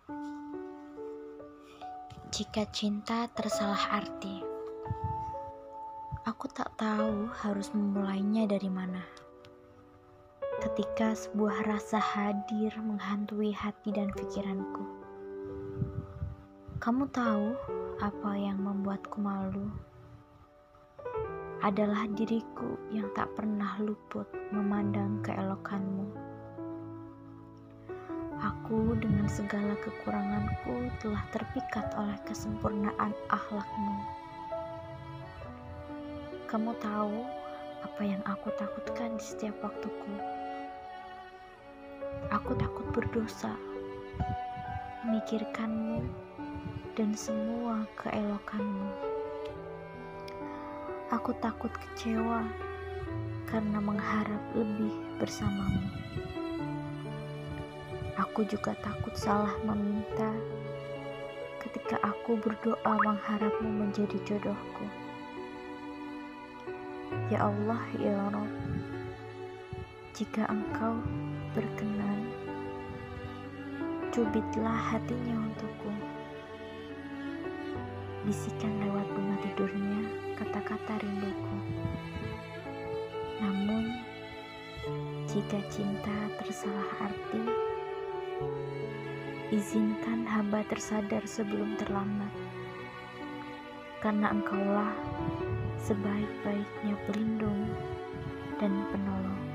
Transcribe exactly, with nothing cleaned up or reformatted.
Jika cinta tersalah arti, aku tak tahu harus memulainya dari mana. Ketika sebuah rasa hadir menghantui hati dan pikiranku, kamu tahu apa yang membuatku malu? Adalah diriku yang tak pernah luput memandang keelokanmu. Aku dengan segala kekuranganku telah terpikat oleh kesempurnaan akhlakmu. Kamu tahu apa yang aku takutkan di setiap waktuku? Aku takut berdosa, memikirkanmu dan semua keelokanmu. Aku takut kecewa karena mengharap lebih bersamamu. Aku juga takut salah meminta ketika aku berdoa mengharapmu menjadi jodohku. Ya Allah, ya Rabb, jika Engkau berkenan, cubitlah hatinya untukku. Bisikan lewat bunga tidurnya kata-kata rinduku. Namun, jika cinta tersalah arti, izinkan hamba tersadar sebelum terlambat, karena Engkaulah sebaik-baiknya pelindung dan penolong.